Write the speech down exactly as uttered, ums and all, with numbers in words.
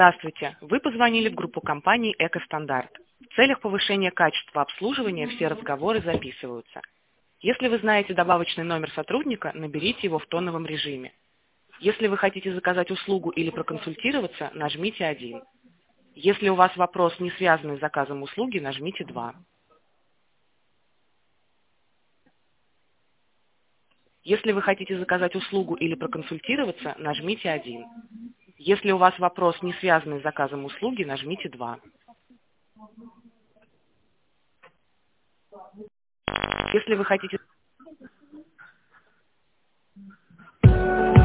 Здравствуйте. Вы позвонили в группу компании «Экостандарт». В целях повышения качества обслуживания все разговоры записываются. Если вы знаете добавочный номер сотрудника, наберите его в тоновом режиме. Если вы хотите заказать услугу или проконсультироваться, нажмите один. Если у вас вопрос, не связанный с заказом услуги, нажмите два. Если вы хотите заказать услугу или проконсультироваться, нажмите один. Если у вас вопрос, не связанный с заказом услуги, нажмите два. Если вы хотите...